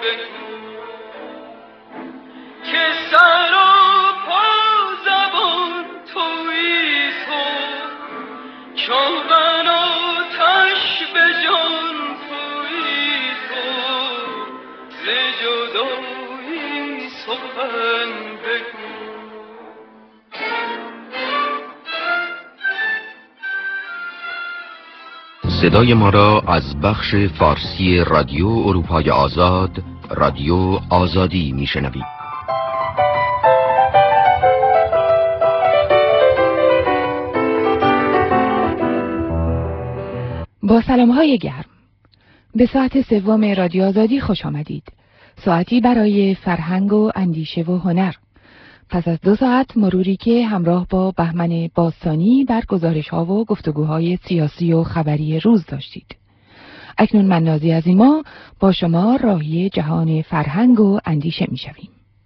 صدای ما را از بخش فارسی رادیو اروپای آزاد، رادیو آزادی میشنوید. با سلام‌های گرم به ساعت سوم رادیو آزادی خوش آمدید. ساعتی برای فرهنگ و اندیشه و هنر. پس از 2 ساعت مروری که همراه با بهمن باستانی بر گزارش‌ها و گفتگوهای سیاسی و خبری روز داشتید. اکنون من نازی عظیما با شما راهی جهان فرهنگ و اندیشه می‌شویم.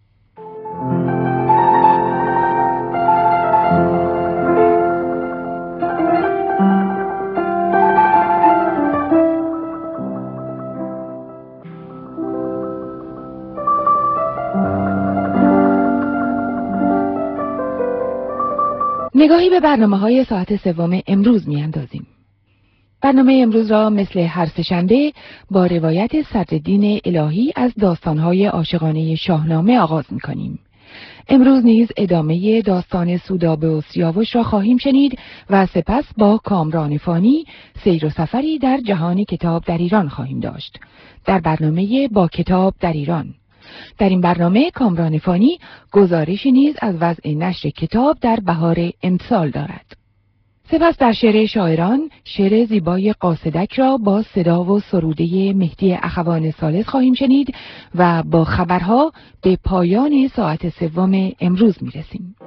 نگاهی به برنامه‌های ساعت سوم امروز می‌اندازیم. برنامه امروز را مثل هر سه‌شنبه با روایت صدرالدین الهی از داستان‌های عاشقانه شاهنامه آغاز می‌کنیم. امروز نیز ادامه داستان سودابه و سیاوش را خواهیم شنید و سپس با کامران فانی سیر و سفری در جهان کتاب در ایران خواهیم داشت. در برنامه با کتاب در ایران، در این برنامه کامران فانی گزارشی نیز از وضع نشر کتاب در بهار امسال دارد. سپس در شعر شاعران شعر زیبای قاصدک را با صدا و سروده مهدی اخوان ثالث خواهیم شنید و با خبرها به پایان ساعت سوم امروز میرسیم.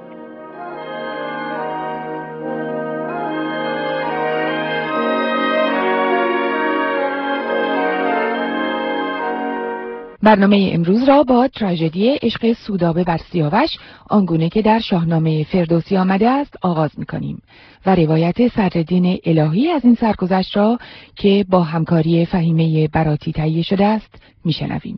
برنامه امروز را با تراژدی عشق سودابه بر سیاوش آنگونه که در شاهنامه فردوسی آمده است آغاز می‌کنیم و روایت صدرالدین الهی از این سرگذشت را که با همکاری فهیمه براتی تهیه شده است میشنویم.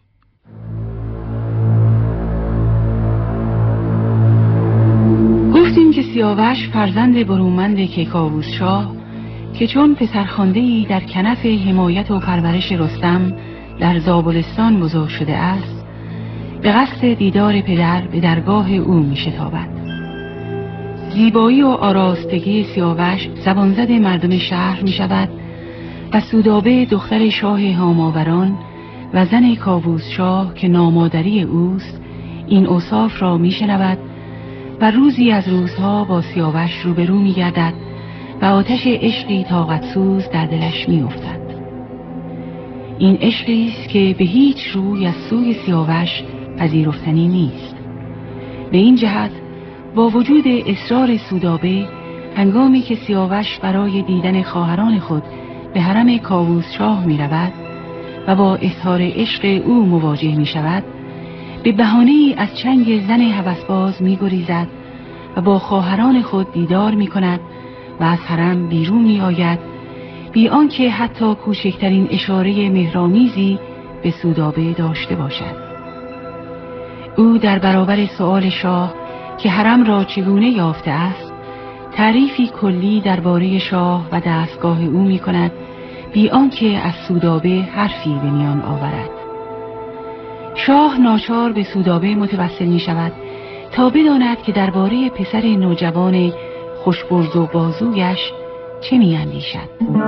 گفتیم که سیاوش فرزند برومند کیکاووس شاه که چون پسرخوانده‌ای در کنف حمایت و پرورش رستم در زابلستان بزرگ شده است، به قصد دیدار پدر به درگاه او می شتابد. زیبایی و آراستگی سیاوش زبانزد مردم شهر می شود و سودابه دختر شاه هاماوران و زن کاووس شاه که نامادری اوست این اوصاف را می شنود و روزی از روزها با سیاوش روبرو می گردد و آتش عشقی طاقتسوز در دلش می افتد. این عشقی است که به هیچ روی از سوی سیاوش پذیرفتنی نیست. به این جهت با وجود اصرار سودابه، هنگامی که سیاوش برای دیدن خواهران خود به حرم کاووس شاه می رود و با اظهار عشق او مواجه می شود، به بهانه‌ای از چنگ زن هوسباز می گریزد و با خواهران خود دیدار می کند و از حرم بیرون می آید، بی آنکه حتی کوچکترین اشاره مهرامیزی به سودابه داشته باشد. او در برابر سؤال شاه که حرم را چگونه یافته است، تعریفی کلی درباره شاه و دستگاه او می کند، بی آنکه از سودابه حرفی به میان آورد. شاه ناچار به سودابه متوسل می شود تا بداند که درباره پسر نوجوان خوشبرز و بازویش چه می اندیشد.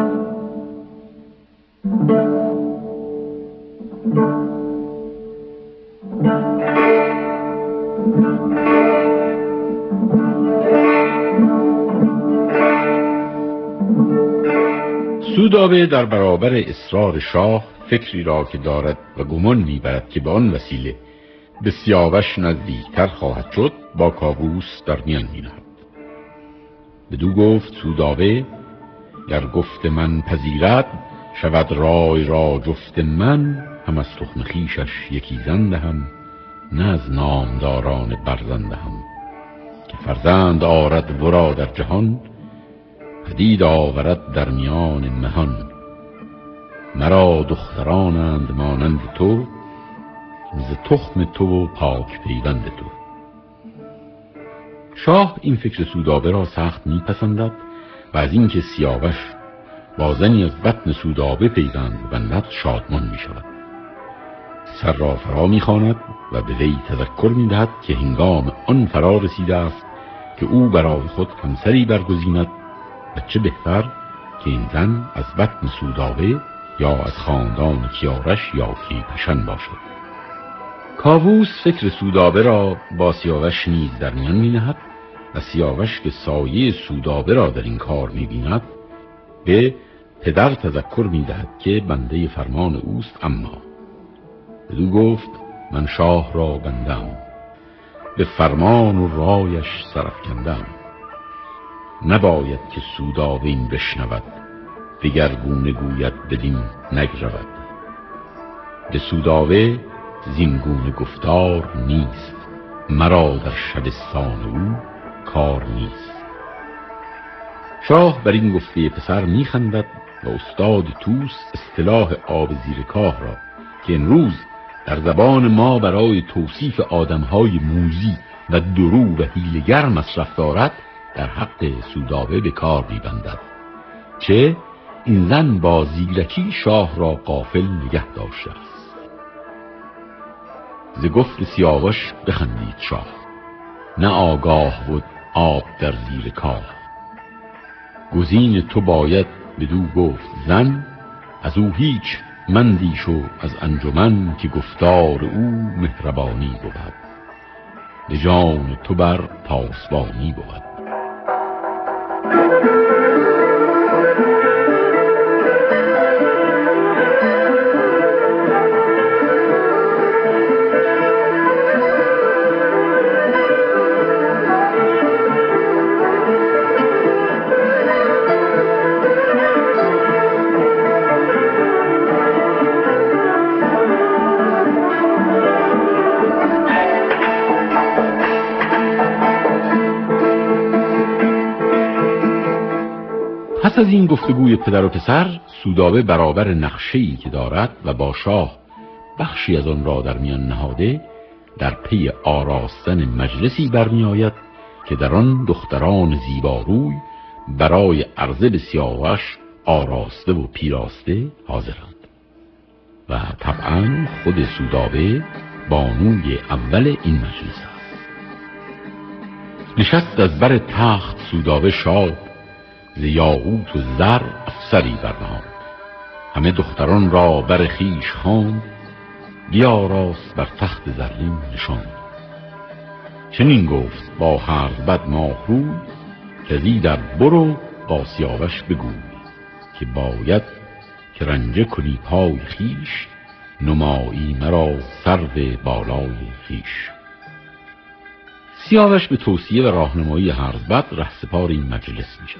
سودابه در برابر اصرار شاه فکری را که دارد و گمان می‌برد که به آن وسیله به سیاوش نزدیکتر خواهد شد با کاووس در میان می‌نهد. بدو گفت سودابه گر گفت من پذیرد، شود رای را جفت من، هم از تخم خویشش یکی زن دهم، نه از نامداران برزن دهم. که فرزند آرد ورا در جهان، پدید آورد در میان مهان. مرا دخترانند مانند تو، ز تخم تو و پاک پیوند تو. شاه این فکر سودابه را سخت میپسندد و از اینکه سیاوش با زنی از بطن سودابه پیوند ببندد شادمان میشود. سر را فرا میخواند و به وی تذکر میدهد که هنگام آن فرا رسیده است که او برای خود همسری برگزیند و چه بهتر که این زن از بطن سودابه یا از خاندان کیارش یا کیپشن باشد. کاووس فکر سودابه را با سیاوش نیز در میان می‌نهد و سیاوش که سایه سودابه را در این کار می‌بیند به پدر تذکر می‌دهد که بنده فرمان اوست، اما بدو گفت من شاه را بندم، به فرمان و رایش سرافکندم. نباید که سودابه این بشنود، دگرگونه گوید بدین نگرود. به سودابه زینگونه گفتار نیست، مرا در شبستان او کار نیست. شاه بر این گفته پسر میخندد و استاد توس اصطلاح آب زیر کاه را که امروز در زبان ما برای توصیف آدمهای موذی و درو و حیله‌گر مصرف دارد در حق سودابه به کار میبندد. چه این زن با زیرکی شاه را غافل نگه داشته است. ز گفت سیاوش بخندید شاه، نه آگاه بود آب در زیر کاه. گزین تو باید بدو گفت زن، از او هیچ مندیش و از انجمن که گفتار او مهربانی بود. به جان تو بر پاسبانی بود. پس از این گفتگوی پدر و پسر، سودابه برابر نقشه‌ای که دارد و با شاه بخشی از آن را در میان نهاده، در پی آراستن مجلسی برمی آید که در آن دختران زیباروی برای عرضه به سیاوش آراسته و پیراسته حاضرند و طبعا خود سودابه بانوی اول این مجلس است. نشست از بر تخت سودابه شاد، ز یاقوت و زر افسری برنهاد. همه دختران را بر خویش خواند، بیاراست بر تخت زرین نشاند. چنین گفت با هرزبد ماهروی، که زیدر برو با سیاوش بگوی، که باید که رنجه کنی پای خویش، نمایی مرا سرو بالای خویش. سیاوش به توصیه و راهنمایی هرزبد رهسپار این مجلس می شود.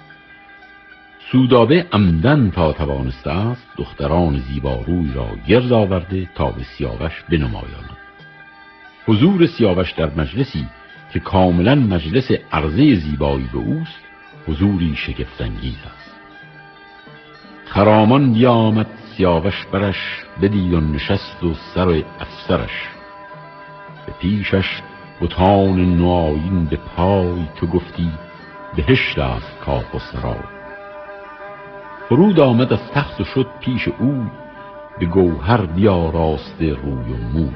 سودابه عمدن تا توانسته است دختران زیباروی را گرد آورده تا به سیاوش بنمایاند. حضور سیاوش در مجلسی که کاملا مجلس عرضه زیبایی به اوست، حضوری شگفت‌انگیز است. خرامان بیامد سیاوش برش، بدید و نشست و سر افسرش. به پیشش بتان نوآیین به پای، تو گفتی بهشت است کاخ و سرای. فرود آمد از تخت و شد پیش اوی، به گوهر بیاراسته روی و موی.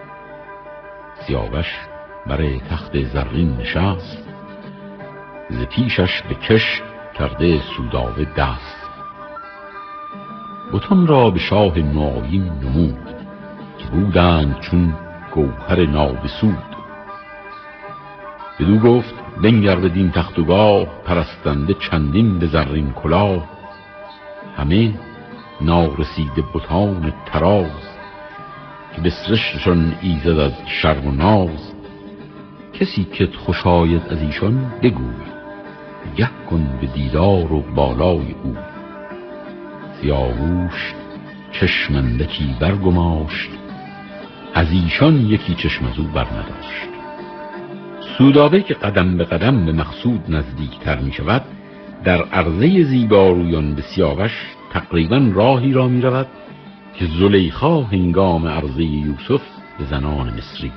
سیاوش بر تخت زرین نشست، ز پیشش به کش کرده سودابه دست. بتان را به شاه نوآیین نمود، که بودند چون گوهر نابسود. بدو گفت بنگر بدین تخت و گاه، پرستنده چندین به زرین کلاه. همه نارسیده بتان تراز، که بسرشتشان ایزد از شرم و ناز. کسی که خوش آید از ایشان بگوی، گه کن به دیدار و بالای او. سیاووش چشمندکی برگماشت، از ایشان یکی چشم از او بر نداشت. سودابه که قدم به قدم به مقصود نزدیکتر می شود، در عرضه زیبارویان به سیاوش تقریبا راهی را می رود که زلیخا هنگام عرضه یوسف به زنان مصری.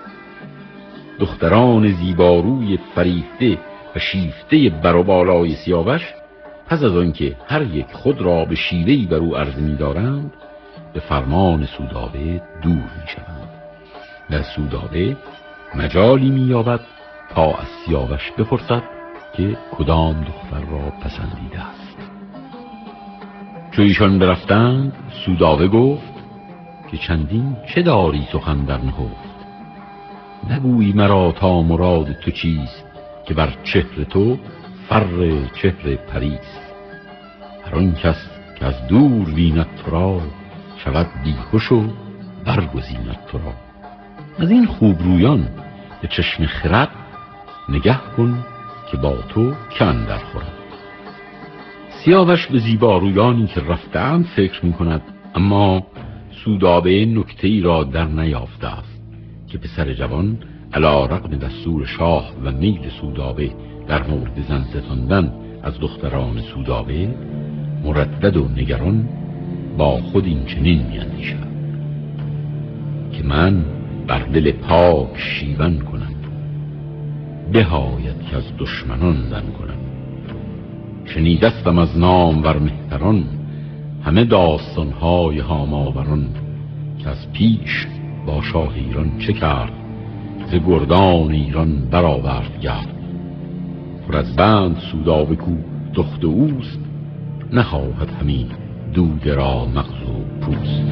دختران زیباروی فریفته و شیفته بر و بالای سیاوش پس از آنکه هر یک خود را به شیوهی بر او عرضه می‌دارند، به فرمان سودابه دور می‌شوند. و سودابه مجالی می‌یابد تا از سیاوش بپرسد که کدام دختر را پسندیده است. چو ایشان برفتند، سودابه گفت که چندین چه داری سخن در نهفت؟ نگویی مرا تا مراد تو چیست، که بر چهر تو فر چهر پریست. هر آن کس که از دور بیند تو را، شود بیهوش و برگزیند تو را. از این خوبرویان به چشم خرد، نگه کن که با تو که اندر خورد. سیاوش به زیبارویانی که رفتند فکر می کند، اما سودابه نکته‌ای را در نیافته است که پسر جوان علی رغم دستور شاه و میل سودابه در مورد زن ستاندن از دختران سودابه، مردد و نگران با خود این چنین می‌اندیشد که من بر دل پاک شیون کنم، بهاید که از دشمنان زن کنم. شنیدستم از نام ور مهتران، همه داستانهای هاماوران. که از پیش با شاه ایران چه کرد، ز گردان ایران برآورد گرد. پر از بند سودابه کو دخت اوست، نخواهد همین دود را مغز و پوست.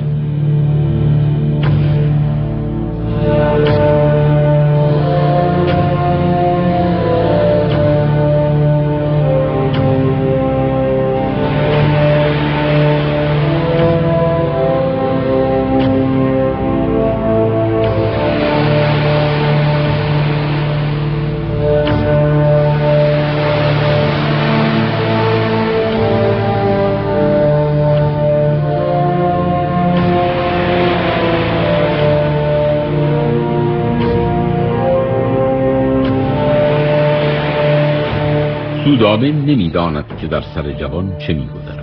سودابه نمی‌داند که در سر جوان چه می‌گذرد.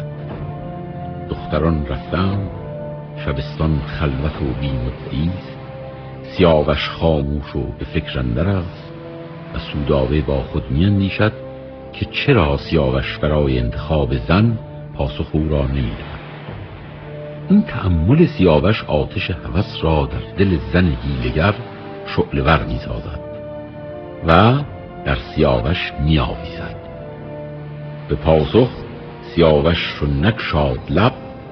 دختران رفتند، شبستان خلوت و بی‌مدعی است. سیاوش خاموش و به فکر اندر است و سودابه با خود می‌اندیشد که چرا سیاوش برای انتخاب زن پاسخ او را نمی‌دهد. این تأمل سیاوش آتش هوس را در دل زن حیله‌گر شعله‌ور می‌سازد و در سیاوش می‌آویزد. به پاسخ سیاوش چو نگشاد لب،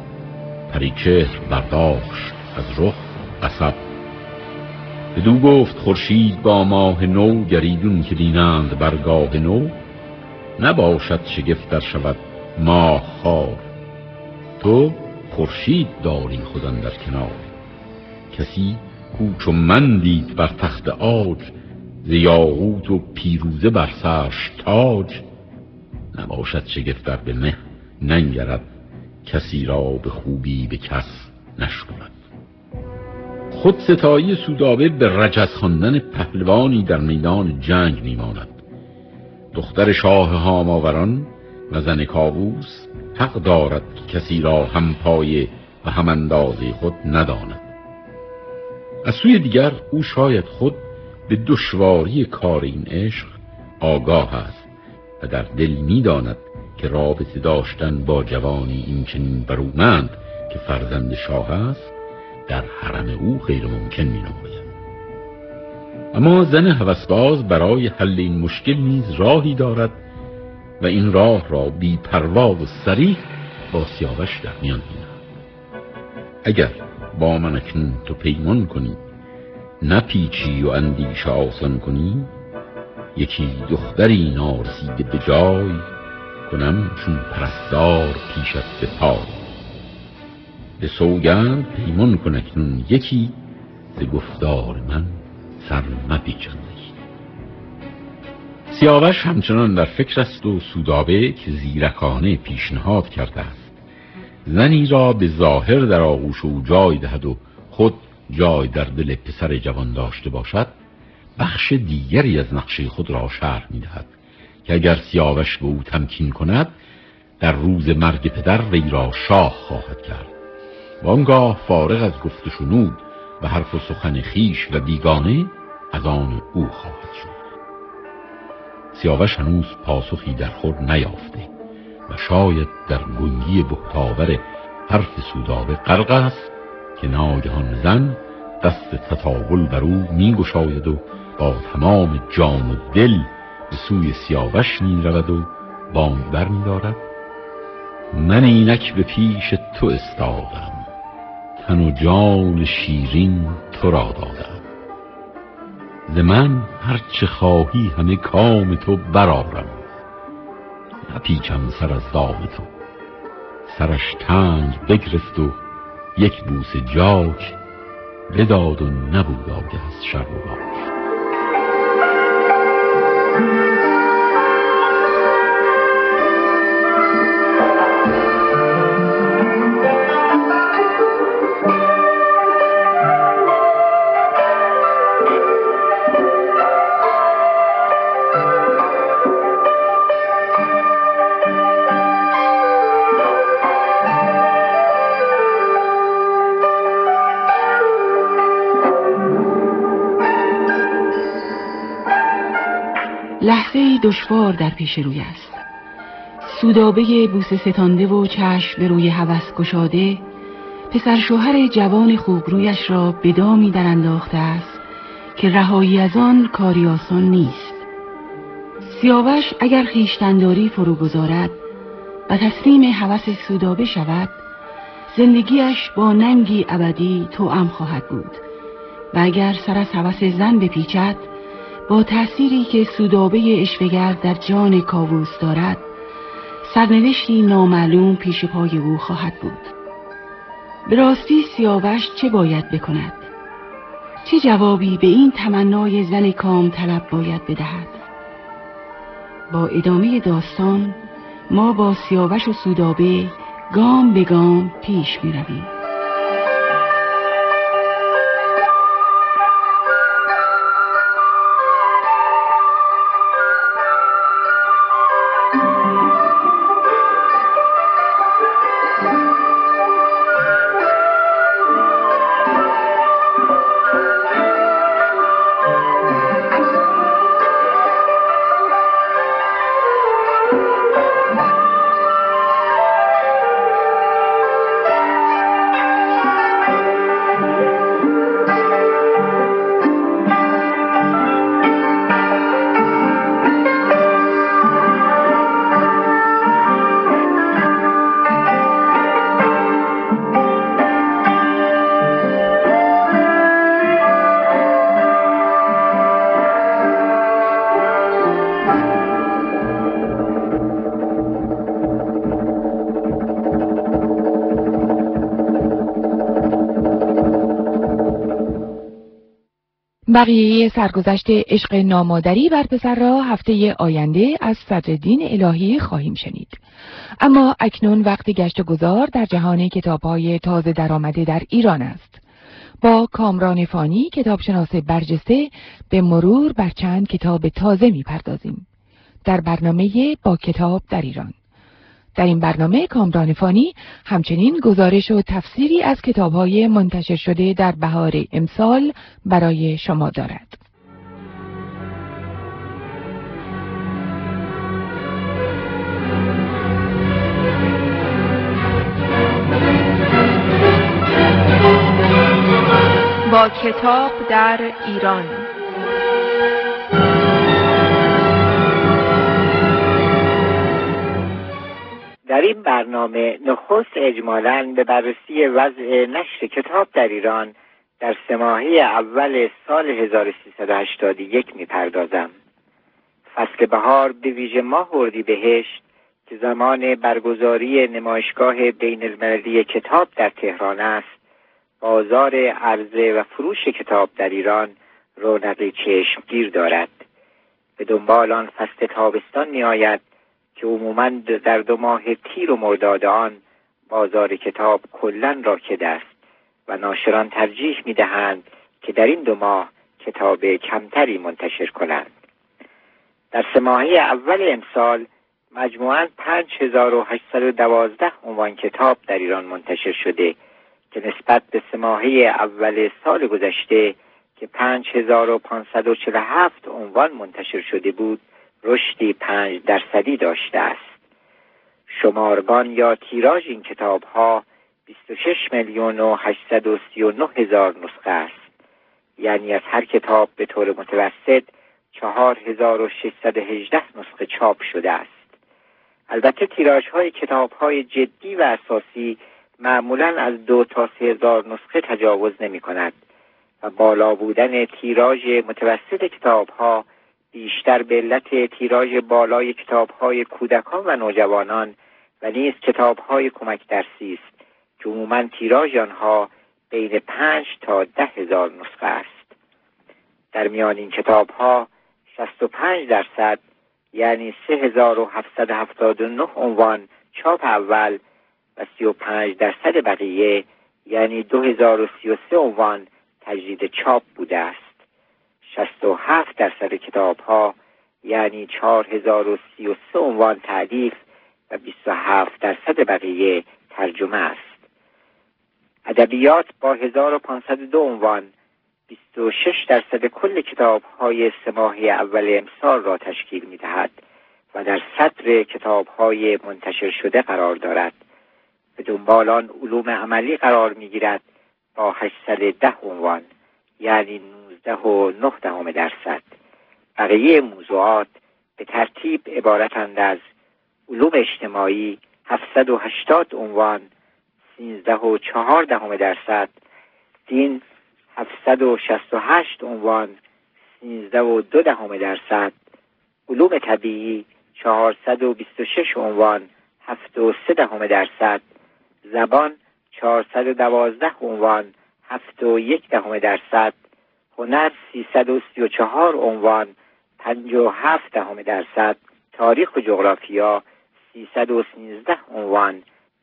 پریچهر برداشت از رخ قصب. بدو گفت خورشید با ماه نو، گریدون که بینند برگاه نو. نباشد شگفت در شود ماه خوار، تو خورشید داری خود اندر کنار. کسی کو چو من دید بر تخت عاج، ز یاقوت و پیروزه بر سرش تاج. نباشد شگفت در به مه ننگرد، کسی را به خوبی به کس نشکند. خود ستایی سودابه به رجز خواندن پهلوانی در میدان جنگ میماند. دختر شاه هاماوران و زن کاووس حق دارد که کسی را هم پایه و هم اندازه خود نداند. از سوی دیگر او شاید خود به دشواری کار این عشق آگاه است و در دل می‌داند که رابطه داشتن با جوانی این چنین برومند که فرزند شاه است در حرم او غیر ممکن می‌نماید. اما زن هوسباز برای حل این مشکل نیز راهی دارد و این راه را بی پروا و صریح با سیاوش در میان می‌نهد. اگر با من اکنون تو پیمان کنی، نپیچی و اندیشه آسان کنی، یکی دختری نارسیده به جای، کنم چون پرستار پیشت به پای. به سوگند پیمان کن اکنون یکی، ز گفتار من سر مپیچاندی. سیاوش همچنان در فکر است و سودابه که زیرکانه پیشنهاد کرده است زنی را به ظاهر در آغوش او جای دهد و خود جای در دل پسر جوان داشته باشد، بخش دیگری از نقشه خود را شرح می‌دهد که اگر سیاوش به او تمکین کند، در روز مرگ پدر وی را شاه خواهد کرد وانگاه فارغ از گفت و شنود و حرف و سخن خویش و بیگانه از آن او خواهد شد. سیاوش هنوز پاسخی در خور نیافته و شاید در گنگی بهتاور حرف سودابه غرق است که ناگهان زن دست تطاول بر او می گشاید و با تمام جان و دل به سوی سیاوش می رود و بانگ بر می دارد: من اینک به پیش تو استادم، تن و جان شیرین تو را دادم. ز من هر چه خواهی همه کام تو برارم، نپیچم سر از دام تو. سرش تنگ بگرفت و یک بوس جاک بداد و نبود آگه از شر و باک. لحظه‌ای دشوار در پیش روی است. سودابه بوسه ستانده و چشم به روی هوس گشاده پسر شوهر جوان خوبرویش را به دامی در انداخته است که رهایی از آن کاری آسان نیست. سیاوش اگر خویشتنداری فرو گذارد و تسلیم هوس سودابه شود، زندگیش با ننگی ابدی توأم خواهد بود و اگر سر از هوس زن بپیچد، با تأثیری که سودابه اشوه‌گر در جان کاووس دارد، سرنوشتی نامعلوم پیش پای او خواهد بود. به راستی سیاوش چه باید بکند؟ چه جوابی به این تمنای زن کام طلب باید بدهد؟ با ادامه داستان ما با سیاوش و سودابه گام به گام پیش می رویم. بقیه سرگذشت عشق نامادری بر پسر را هفته آینده از صدرالدین الهی خواهیم شنید. اما اکنون وقت گشت و گذار در جهان کتاب‌های تازه درآمده در ایران است. با کامران فانی کتابشناس برجسته به مرور بر چند کتاب تازه می‌پردازیم در برنامه با کتاب در ایران. در این برنامه کامران فانی همچنین گزارش و تفسیری از کتاب‌های منتشر شده در بهار امسال برای شما دارد. با کتاب در ایران. در این برنامه نخست اجمالاً به بررسی وضع نشر کتاب در ایران در 3 ماهه اول سال 1381 می‌پردازم. فصل بهار به ویژه ماه اردیبهشت که زمان برگزاری نمایشگاه بین‌المللی کتاب در تهران است، بازار عرضه و فروش کتاب در ایران رونقی چشمگیر دارد. به دنبال آن فصل تابستان می‌آید که عموماً در 2 ماه تیر و مرداد آن بازار کتاب کلاً راکد است و ناشران ترجیح می‌دهند که در این 2 ماه کتاب کمتری منتشر کنند. در 3 ماهه اول امسال مجموعاً 5812 عنوان کتاب در ایران منتشر شده که نسبت به 3 ماهه اول سال گذشته که 5547 عنوان منتشر شده بود رشدی 5% داشته است. شمارگان یا تیراژ این کتاب‌ها 26,839,000 نسخه است. یعنی از هر کتاب به طور متوسط 4,618 نسخه چاپ شده است. البته تیراژهای کتاب‌های جدی و اساسی معمولاً از 2 تا 3,000 نسخه تجاوز نمی‌کند و بالا بودن تیراژ متوسط کتاب‌ها بیشتر به علت تیراژ بالای کتاب‌های کودکان و نوجوانان و نیز کتاب‌های کمک درسی است که عموماً تیراژ آنها بین 5 تا 10,000 نسخه است. در میان این کتاب‌ها 65% یعنی 3779 عنوان چاپ اول و 35% بقیه یعنی 2033 عنوان تجدید چاپ بوده است. 67% کتاب‌ها یعنی 4033 عنوان تألیف و 27% بقیه ترجمه است. ادبیات با 1502 عنوان 26% کل کتاب‌های 3 ماهه اول امسال را تشکیل می‌دهد و در صدر کتاب‌های منتشر شده قرار دارد. به دنبال آن علوم عملی قرار می‌گیرد با 810 عنوان یعنی 19.9%. بقیه موضوعات به ترتیب عبارتند از علوم اجتماعی 780 عنوان 13.4%، دین 768 عنوان 13.2%، علوم طبیعی 426 عنوان 7.3%، زبان 412 عنوان 7.1%، هنر 334 عنوان 5.7%، تاریخ و جغرافیا 313 عنوان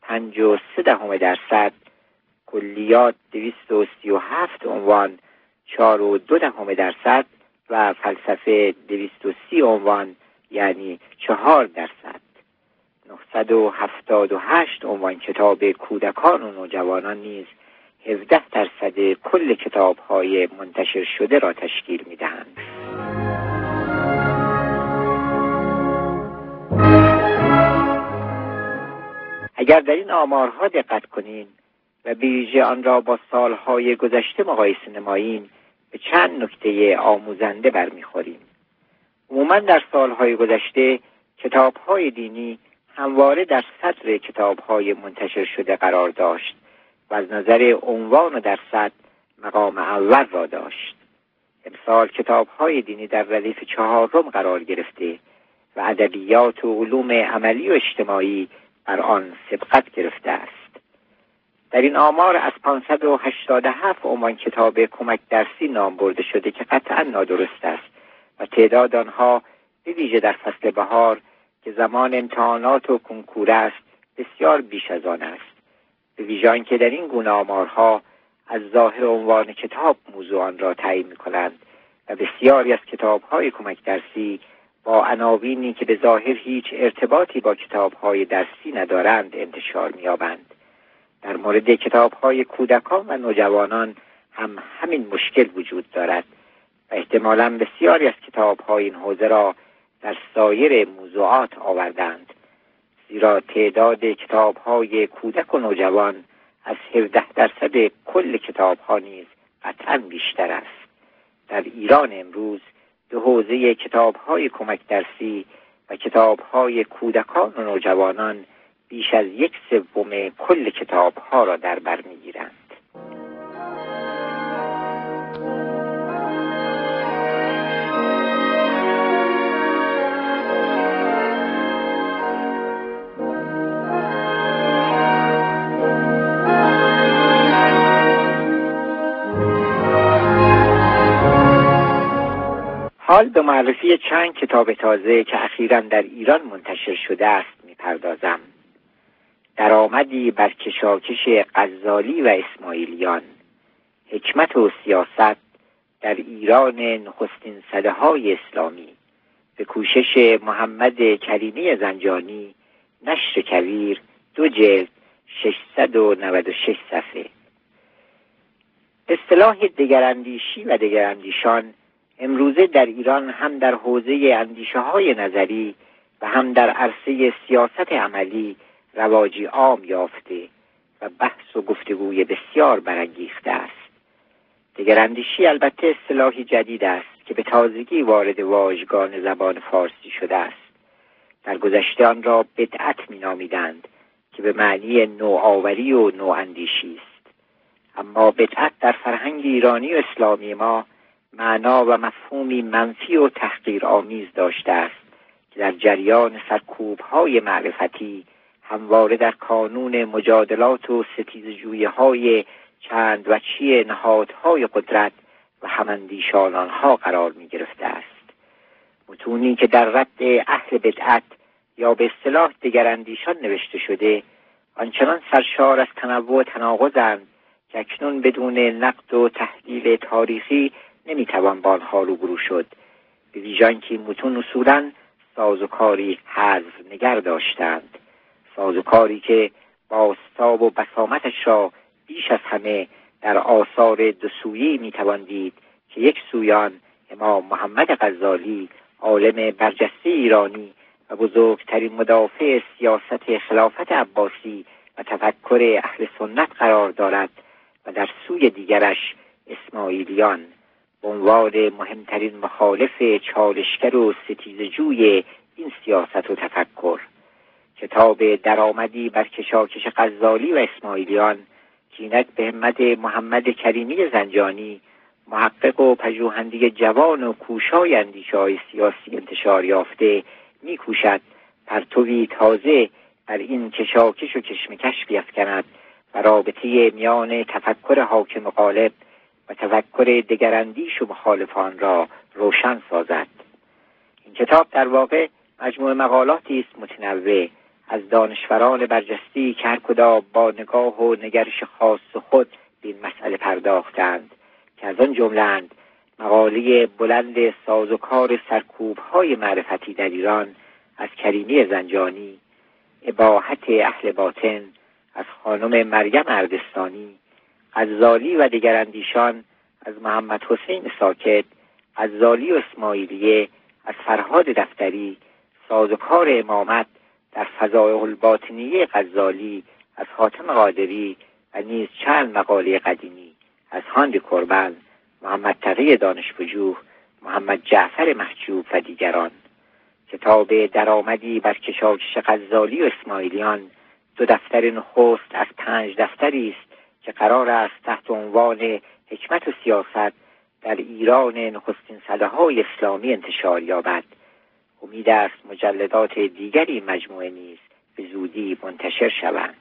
5.3%، کلیات 237 عنوان 4.2% و فلسفه 230 عنوان یعنی 4%. 978 عنوان کتاب کودکان و نوجوانان نیز 17% کل کتاب‌های منتشر شده را تشکیل می‌دهند. اگر در این آمارها دقت کنیم و به ویژه آن را با سالهای گذشته مقایسه نماییم به چند نکته آموزنده برمیخوریم. عموماً در سالهای گذشته کتاب‌های دینی همواره در صدر کتاب‌های منتشر شده قرار داشت و از نظر عنوان و درصد مقام اول را داشت. امسال کتاب‌های دینی در ردیف 4 قرار گرفته و ادبیات و علوم عملی و اجتماعی بر آن سبقت گرفته است. در این آمار از 587 عنوان کتاب کمک درسی نام برده شده که قطعاً نادرست است و تعداد آنها به ویژه در فصل بهار که زمان امتحانات و کنکور است بسیار بیش از آن است. به ویژه آنکه در این گونه آمارها از ظاهر عنوان کتاب موضوعان را تعیین می‌کنند و بسیاری از کتاب‌های کمک درسی با عناوینی که به ظاهر هیچ ارتباطی با کتاب‌های درسی ندارند انتشار می‌یابند. در مورد کتاب‌های کودکان و نوجوانان هم همین مشکل وجود دارد و احتمالاً بسیاری از کتاب‌های این حوزه را در سایر موضوعات آوردند، زیرا تعداد کتاب‌های کودک و نوجوان از 17% کل کتاب‌ها نیز قطعاً بیشتر است. در ایران امروز به حوزه کتاب‌های کمک درسی و کتاب‌های کودکان و نوجوانان بیش از 1/3 کل کتاب‌ها را در بر می‌گیرند. حال به معرفی چند کتاب تازه که اخیراً در ایران منتشر شده است می‌پردازم. درآمدی بر کشاکش غزالی و اسماعیلیان، حکمت و سیاست در ایران نخستین سده‌های اسلامی، به کوشش محمد کریمی زنجانی، نشر کویر، 2 جلد، 696 صفحه. اصطلاح دگراندیشی و دگراندیشان امروزه در ایران هم در حوزه اندیشه‌های نظری و هم در عرصه سیاست عملی رواجی عام یافته و بحث و گفتگوی بسیار برانگیخته است. دگراندیشی البته اصطلاحی جدید است که به تازگی وارد واژگان زبان فارسی شده است. در گذشته آن را بدعت می‌نامیدند که به معنی نوآوری و نواندیشی است. اما بدعت در فرهنگ ایرانی و اسلامی ما معنا و مفهومی منفی و تحقیرآمیز داشته است که در جریان سرکوب‌های معرفتی همواره در کانون مجادلات و ستیزجویی‌های چند وجهی نهادهای قدرت و هماندیشان آنها قرار می گرفته است. متونی که در رد اهل بدعت یا به اصطلاح دگراندیشان نوشته شده آنچنان سرشار از تنوع و تناقضند که اکنون بدون نقد و تحلیل تاریخی نمیتوان با آنها روبرو شد، به ویژه آنکه متون اصولاً سازوکاری حذف نگر داشتند، سازوکاری که بازتاب و بسامتش را بیش از همه در آثار دو سویی میتوان دید که یک سویان امام محمد غزالی عالم برجسته ایرانی و بزرگترین مدافع سیاست خلافت عباسی و تفکر اهل سنت قرار دارد و در سوی دیگرش اسماعیلیان به عنوان مهمترین مخالف چالشگر و ستیزجوی این سیاست و تفکر. کتاب درآمدی بر کشاکش غزالی و اسماعیلیان که اینک به همت محمد کریمی زنجانی محقق و پژوهنده جوان و کوشای اندیشه‌های سیاسی انتشار یافته می‌کوشد پرتوی تازه بر این کشاکش و کشمکش بیفکند و رابطه میان تفکر حاکم غالب و تفکر دگراندیش و مخالفان را روشن سازد. این کتاب در واقع مجموعه مقالاتی است متنوع از دانشوران برجسته که هر کدام با نگاه و نگرش خاص خود به این مسئله پرداختند که از آن جمله‌اند مقاله بلند سازوکار سرکوب‌های معرفتی در ایران از کریمی زنجانی، اباحت اهل باطن از خانم مریم اردستانی، غزالی و دیگر اندیشان از محمد حسین ساکت، غزالی و اسماعیلیه از فرهاد دفتری، سازوکار امامت در فضائح الباطنیه غزالی از حاتم قادری و نیز چند مقاله قدیمی از هاند کربن، محمد تقی دانشپژوه، محمد جعفر محجوب و دیگران. کتاب درآمدی بر کشاکش غزالی و اسماعیلیان 2 دفتر نخست از 5 دفتری است که قرار است تحت عنوان حکمت و سیاست در ایران نخستین سده‌های اسلامی انتشار یابد. امید است مجلدات دیگری مجموعه نیز به زودی منتشر شوند.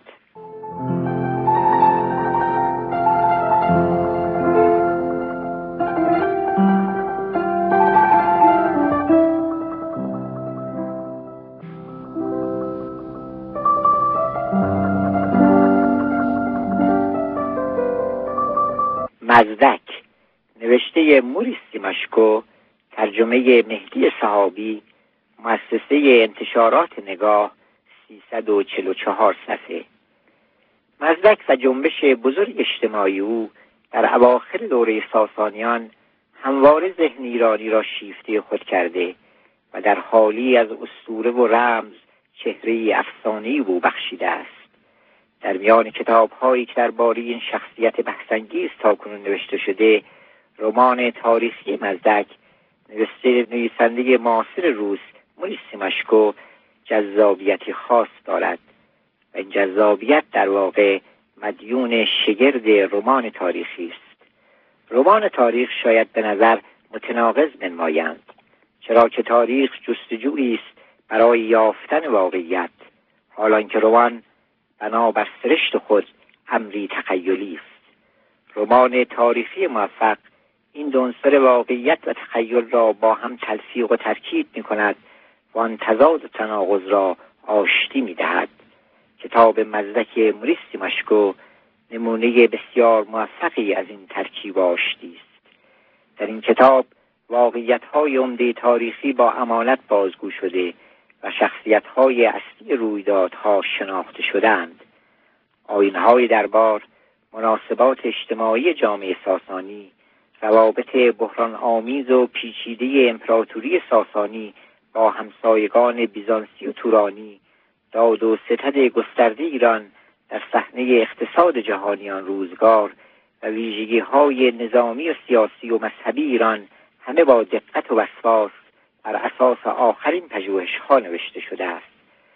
مزدک نوشته موریس دیمشکو، ترجمه مهدی صحابی، مؤسسه انتشارات نگاه، 344 صفحه. مزدک و جنبش بزرگ اجتماعی او در اواخر دوره ساسانیان همواره ذهن ایرانی را شیفته خود کرده و در حالی از اسطوره و رمز چهره افسانه‌ای او بخشیده است. در میان کتاب‌هایی که درباره این شخصیت بحث‌انگیز تاکنون نوشته شده، رمان تاریخی مزدک نویسنده معاصر روس موریس دیمشکو جذابیتی خاص دارد و این جذابیت در واقع مدیون شگرد رمان تاریخی است. رمان تاریخ شاید به نظر متناقض بنمایند، چرا که تاریخ جستجویی است برای یافتن واقعیت، حالانکه رمان بنابر سرشت خود امری تخیلی است. رمان تاریخی موفق این دو عنصر واقعیت و تخیل را با هم تلفیق و ترکیب می‌کند و آن تضاد و تناقض را آشتی می‌دهد. کتاب مزدک موریس دیمشکو نمونه بسیار موفقی از این ترکیب و آشتی است. در این کتاب واقعیت‌های عمده تاریخی با امانت بازگو شده و شخصیت‌های اصلی رویدادها شناخته شدند. آیین‌های دربار، مناسبات اجتماعی جامعه ساسانی، روابط بحران آمیز و پیچیده امپراتوری ساسانی با همسایگان بیزانسی و تورانی، داد و ستد گسترده ایران در صحنه اقتصاد جهانی آن روزگار و ویژگی‌های نظامی و سیاسی و مذهبی ایران همه با دقت و وسواس بر اساس آخرین پژوهش‌ها نوشته شده است.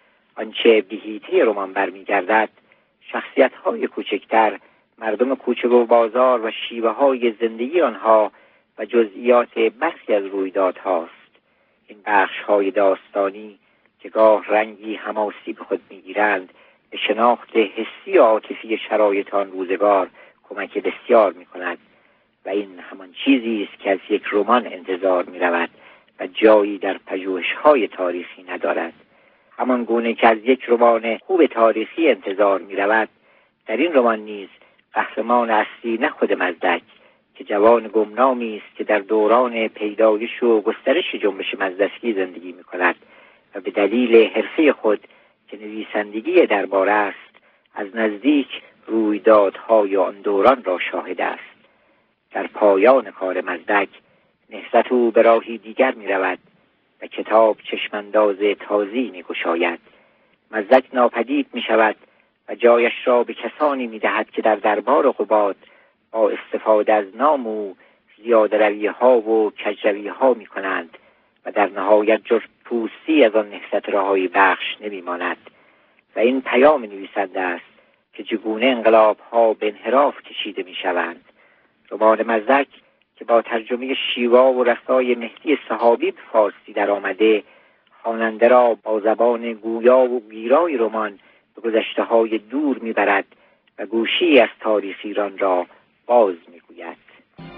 آنچه به حیطه رمان برمی‌گردد شخصیت‌های کوچکتر، مردم کوچه و بازار و شیوه‌های زندگی آنها و جزئیات برخی از رویدادهاست. این بخش‌های داستانی که گاه رنگی حماسی به خود می‌گیرند، به شناخت حسی و عاطفی شرایط آن روزگار کمک بسیار می‌کند و این همان چیزی است که از یک رمان انتظار می‌رود و جایی در پژوهش‌های تاریخی ندارد. همان گونه که از یک رمان خوب تاریخی انتظار می‌رود، در این رمان نیز قهرمان اصلی نه خود مزدک که جوان گمنامی است که در دوران پیدایش و گسترش جنبش مزدکی زندگی می‌کند و به دلیل حرفه خود که نویسندگی درباره است از نزدیک رویدادهای آن دوران را شاهد است. در پایان کار مزدک نهضت او به راهی دیگر می‌رود و کتاب چشمانداز تازه‌ای می‌گشاید. مزدک ناپدید می‌شود و جایش را به کسانی می‌دهد که در دربار قباد با استفاده از نام او زیاده‌روی‌ها و کجروی‌ها می‌کنند و در نهایت جز پوستی از آن نهضت رهایی بخش نمی‌ماند. و این پیام نویسنده است که چگونه انقلاب‌ها به انحراف کشیده می‌شوند. رمان مزدک که با ترجمه شیوا و رسای مهدی صحابی به فارسی در آمده، خواننده را با زبان گویا و گیرای رمان به گذشته‌های دور می‌برد و گوشی از تاریخ ایران را باز می‌گوید.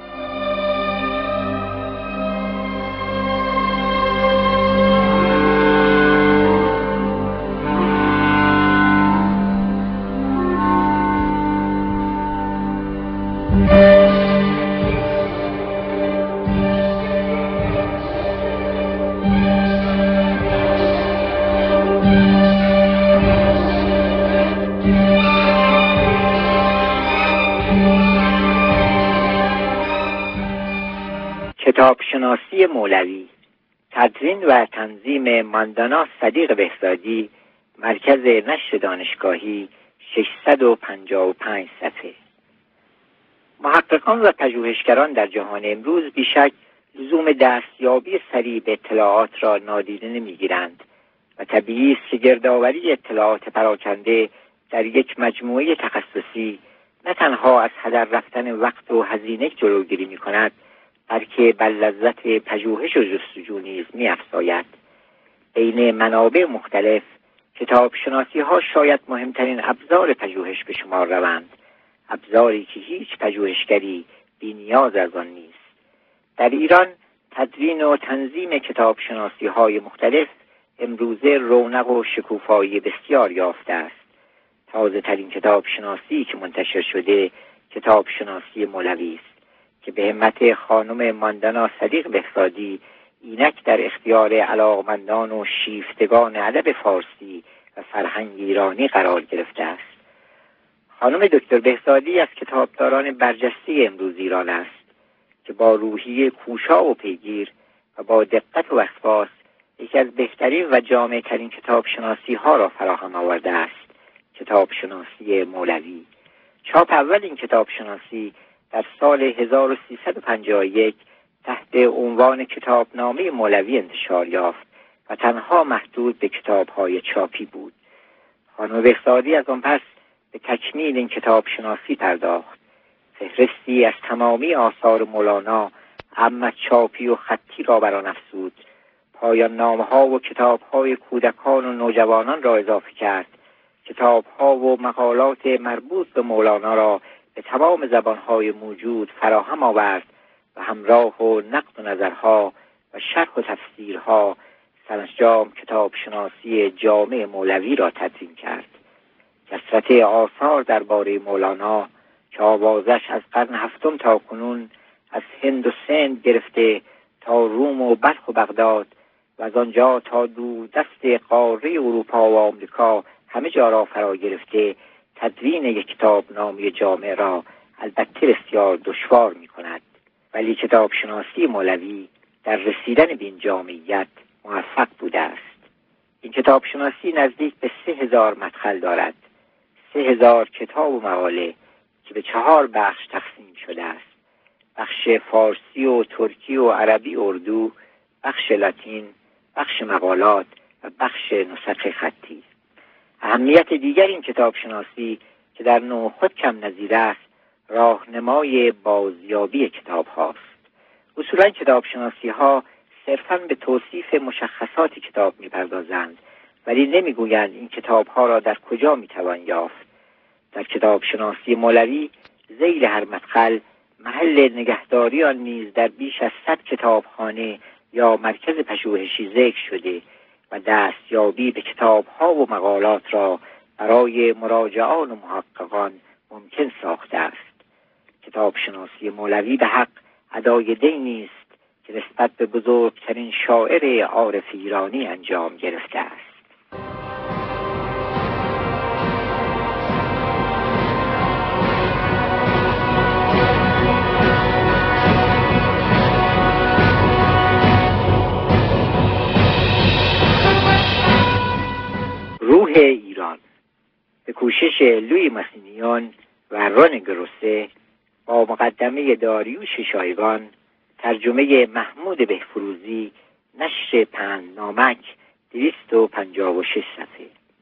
کتابشناسی مولوی، تدوین و تنظیم ماندانا صدیق بهزادی، مرکز نشر دانشگاهی، 655 صفحه. محققان و پژوهشگران در جهان امروز بیشک لزوم دستیابی سریع به اطلاعات را نادیده نمیگیرند و طبیعی است که گردآوری اطلاعات پراکنده در یک مجموعه تخصصی نه تنها از هدر رفتن وقت و هزینه جلوگیری می‌کند، بلکه بر لذت پژوهش و جستجو نیز می‌افزاید. بین منابع مختلف کتابشناسی‌ها شاید مهمترین ابزار پژوهش به شمار روند، ابزاری که هیچ پژوهشگری بی‌نیاز از آن نیست. در ایران تدوین و تنظیم کتابشناسی‌های مختلف امروزه رونق و شکوفایی بسیار یافته است. تازه‌ترین کتابشناسی که منتشر شده کتابشناسی مولوی است که به همت خانم ماندانا صدیق بهزادی اینک در اختیار علاقمندان و شیفتگان ادب فارسی و فرهنگ ایرانی قرار گرفته است. خانم دکتر بهزادی از کتابداران برجسته امروز ایران است که با روحیه کوشا و پیگیر و با دقت و وسواس یکی از بهترین و جامع‌ترین کتابشناسی ها را فراهم آورده است، کتابشناسی مولوی. چاپ اول این کتابشناسی در سال 1351 تحت عنوان کتابنامه مولوی انتشار یافت و تنها محدود به کتاب‌های چاپی بود. خانم بهزادی از آن پس به تکمیل این کتابشناسی پرداخت. فهرستی از تمامی آثار مولانا اما چاپی و خطی را بر آن افزود. پایان نامه‌ها و کتاب‌های کودکان و نوجوانان را اضافه کرد. کتاب‌ها و مقالات مربوط به مولانا را به تمام زبان‌های موجود فراهم آورد و همراه و نقد و نظرها و شرح و تفسیرها سرانجام کتابشناسی جامع مولوی را تدوین کرد. کثرت آثار درباره مولانا که آوازش از قرن هفتم تا کنون از هند و سند گرفته تا روم و بلخ و بغداد و از آنجا تا دور دست قاره اروپا و آمریکا همه جا را فرا گرفته، تدوین یک کتاب نامی جامع را البته بسیار دشوار می کند، ولی کتاب شناسی مولوی در رسیدن به این جامعیت موفق بوده است. این کتاب شناسی نزدیک به 3000 مدخل دارد، 3000 کتاب و مقاله که به 4 بخش تقسیم شده است: بخش فارسی و ترکی و عربی و اردو، بخش لاتین، بخش مقالات و بخش نسخ خطی. اهمیت دیگر این کتاب شناسی که در نوع خود کم نظیر است، راهنمای بازیابی کتاب هاست. اصولا کتاب شناسی ها صرفاً به توصیف مشخصات کتاب می پردازند، ولی نمی گویند این کتاب ها را در کجا می توان یافت. در کتاب شناسی مولوی ذیل هر مدخل محل نگهداری آن نیز در بیش از 100 کتابخانه یا مرکز پژوهشی ذکر شده و دستیابی به کتاب‌ها و مقالات را برای مراجعان و محققان ممکن ساخته است. کتاب شناسی مولوی به حق ادای دینی است که نسبت به بزرگترین شاعر عارف ایرانی انجام گرفته است. روح ایران به کوشش لویی ماسینیون و رون گروسه با مقدمه داریوش شایگان، ترجمه محمود بهفروزی، نشر پندنامک، 256 صفحه.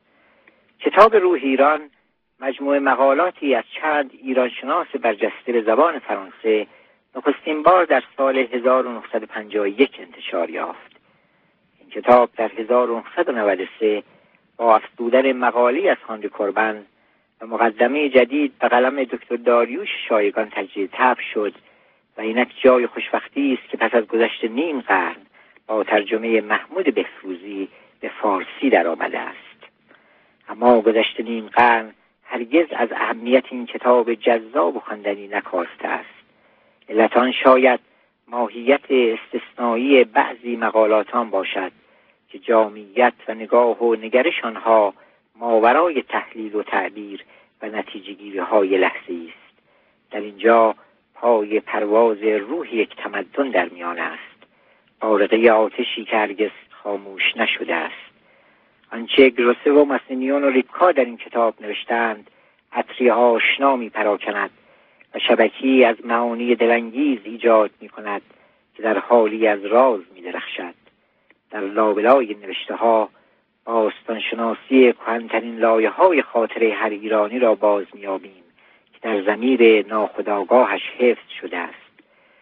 کتاب روح ایران مجموعه مقالاتی از چند ایرانشناس برجسته به زبان فرانسه نخستین بار در سال 1951 انتشار یافت. این کتاب در 1993 با افزودن مقالی از هانری کوربن و مقدمه جدید به قلم دکتر داریوش شایگان تجدید طبع شد و اینک جای خوشبختی است که پس از گذشت نیم قرن با ترجمه محمود بهفروزی به فارسی در آمده است. اما گذشت نیم قرن هرگز از اهمیت این کتاب جذاب و خواندنی نکاسته است. علت آن شاید ماهیت استثنایی بعضی مقالات آن باشد که جامعیت و نگاه و نگرش آنها ماورای تحلیل و تعبیر و نتیجه‌گیری های لحظه‌ای است. در اینجا پای پرواز روح یک تمدن در میان است، بارقه آتشی که هرگز خاموش نشده است. آنچه گروسه و ماسینیون و ریپکا در این کتاب نوشتند عطری آشنا می پراکند و شبکی از معانی دلانگیز ایجاد می کند که در حالی از راز می درخشد. در لابلای نوشته ها باستانشناسی کهن‌ترین لایه‌های خاطره هر ایرانی را باز می‌یابیم که در ضمیر ناخودآگاهش حفظ شده است.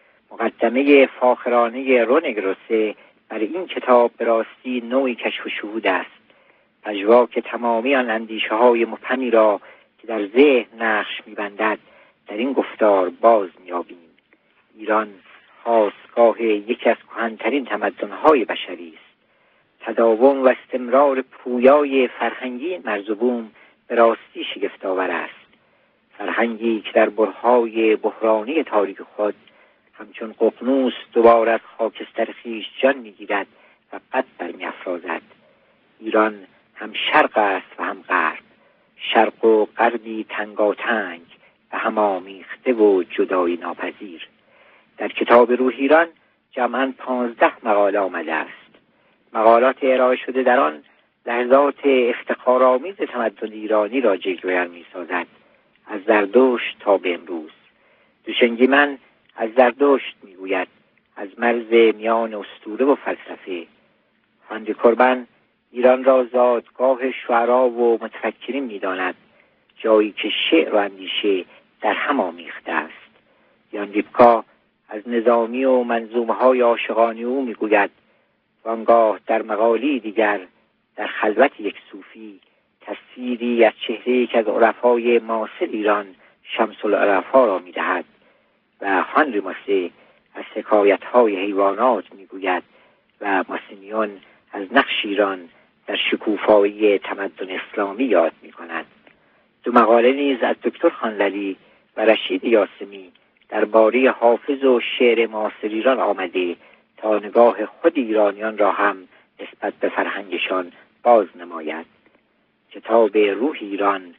مقدمه فاخرانه رون گروسه برای این کتاب به راستی نوعی کشف و شهود است، پژواک تمامی آن اندیشه‌های مبهمی را که در ذهن نقش می‌بندد در این گفتار باز می‌یابیم. ایران خاستگاه یکی از کهن‌ترین تمدن‌های بشری است. تداوم و استمرار پویای فرهنگی مرز و بوم به راستی شگفت‌آور است. فرهنگی که در برهای بحرانی تاریک خود همچون ققنوس دوباره از خاکستر خویش جان می‌گیرد و قد برمی‌افرازد. ایران هم شرق است و هم غرب، شرق و غربی تنگاتنگ و هم آمیخته و جدایی ناپذیر. در کتاب روح ایران جمعاً 15 مقاله آمده است. مقالات ارائه شده در آن لحظات افتخارآمیز تمدن ایرانی را جلوگر می‌سازد، از زردشت تا به امروز. دوشنگیمن از زردشت می‌گوید، از مرز میان اسطوره و فلسفه. هانری کوربن ایران را زادگاه شعرا و متفکرین می‌داند، جایی که شعر و اندیشه در هم آمیخته است. یان ریپکا از نظامی و منظومه‌های عاشقانه او می‌گوید، وانگاه در مقالی دیگر در خلوت یک صوفی تصویری از چهره‌ای که از عرفای معاصر ایران شمس العرفا را می‌دهد و هانری ماسه از حکایت‌های حیوانات می‌گوید و ماسینیون از نقش ایران در شکوفایی تمدن اسلامی یاد می‌کند. دو مقاله نیز از دکتر خانلری و رشید یاسمی درباره حافظ و شعر معاصر ایران آمده تا نگاه خود ایرانیان را هم نسبت به فرهنگشان باز نماید. کتاب روح ایران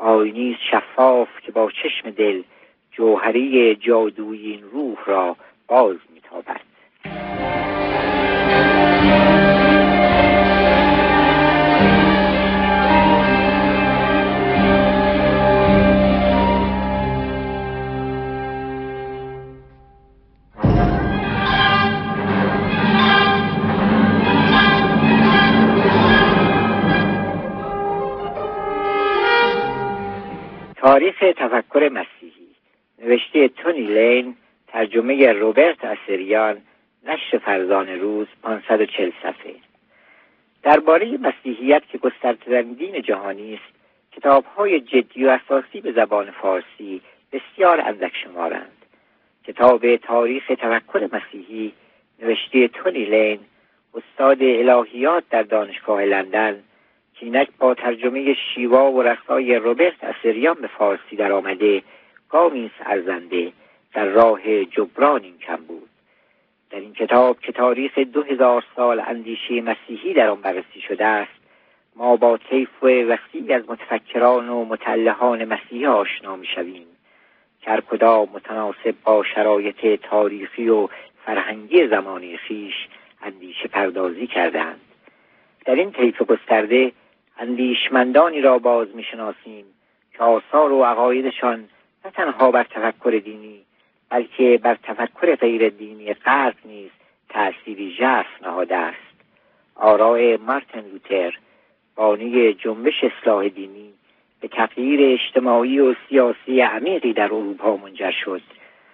آینی شفاف که با چشم دل جوهری جادویی این روح را باز می‌تابد. تاریخ تفکر مسیحی، نوشته تونی لین، ترجمه روبرت اسریان، نشر فرزان روز، 540 صفحه. درباره مسیحیت که گسترده‌ترین دین جهانی است، کتاب‌های جدی و اساسی به زبان فارسی بسیار اندک شمارند. کتاب تاریخ تفکر مسیحی، نوشته تونی لین، استاد الهیات در دانشگاه لندن، که اینک با ترجمه شیوا و رسای روبرت اسریان به فارسی در آمده، گامی است ارزنده در راه جبران این کم بود. در این کتاب که تاریخ 2000 سال اندیشه مسیحی در آن بررسی شده است، ما با طیف وسیعی از متفکران و متألهان مسیحی آشنا می‌شویم که هر کدام متناسب با شرایط تاریخی و فرهنگی زمانی خویش اندیشه پردازی کردند. در این طیف گسترده اندیشمندانی را باز می‌شناسیم که آثار و عقایدشان نه تنها بر تفکر دینی بلکه بر تفکر غیر دینی غرب نیز تأثیری ژرف نهاده است. آراء مارتین لوتر، بانی جنبش اصلاح دینی، به تغییر اجتماعی و سیاسی عمیقی در اروپا منجر شد.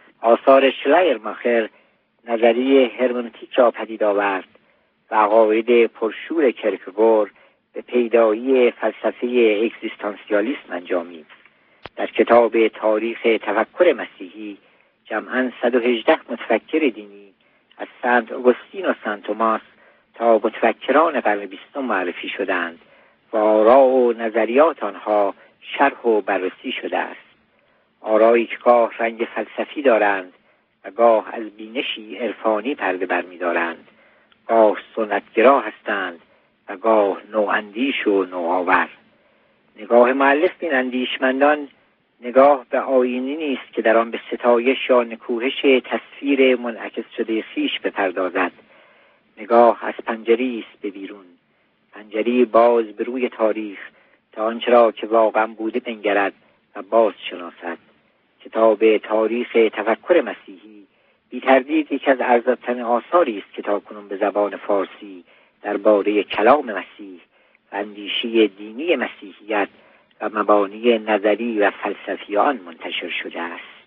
آثار شلایرماخر نظریه هرمنوتیک را پدید آورد و عقاید پرشور کرکگور به پیدایی فلسفه اگزیستانسیالیسم انجامید. در کتاب تاریخ تفکر مسیحی جمعاً 118 متفکر دینی از سنت اگوستین و سنت توماس تا متفکران قرن 20 معرفی شدند و آراء و نظریات آنها شرح و بررسی شده است. آرایی که گاه رنگ فلسفی دارند و گاه از بینشی عرفانی پرده برمی‌دارند، گاه سنتگرا هستند و گاه نواندیش و نوآور. نگاه مؤلف این اندیشمندان نگاه به آیینی نیست که در آن به ستایش یا نکوهش تصویر منعکس شده خویش بپردازد. نگاه از پنجری است به بیرون، پنجری باز به روی تاریخ تا آنچه را که واقعا بوده بنگرد و باز شناسد. کتاب تاریخ تفکر مسیحی بی تردید یکی از ارزشمندترین آثاری است که تاکنون به زبان فارسی درباره کلام مسیح و اندیشه دینی مسیحیت و مبانی نظری و فلسفی آن منتشر شده است.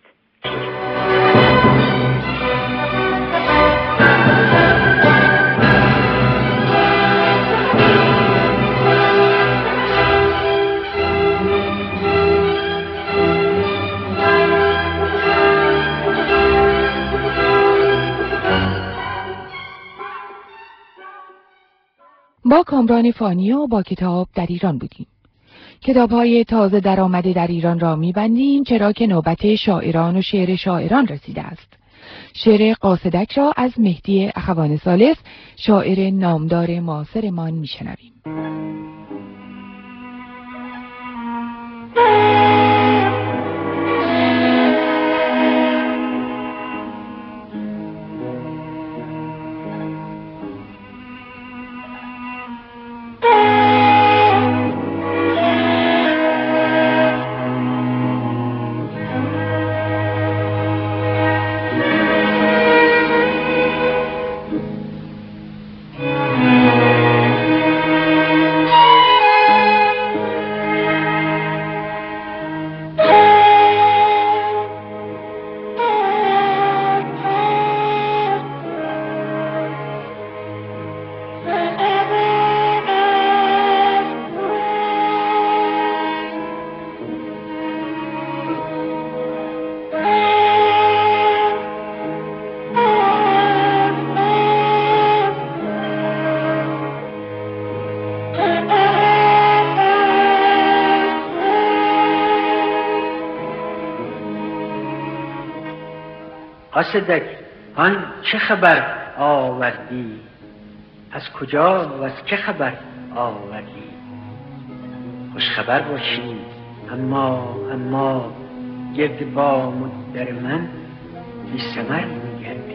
با کامران فانی و با کتاب در ایران بودیم. کتاب‌های تازه درآمده در ایران را می‌بندیم چرا که نوبت شاعران و شعر شاعران رسیده است. شعر قاصدک را از مهدی اخوان ثالث، شاعر نامدار معاصرمان می‌شنویم. قاصدک، آن چه خبر آوردی؟ از کجا و از چه خبر آوردی؟ خوش خبر باشی اما گرد بام و در من بی ثمر می‌گردی.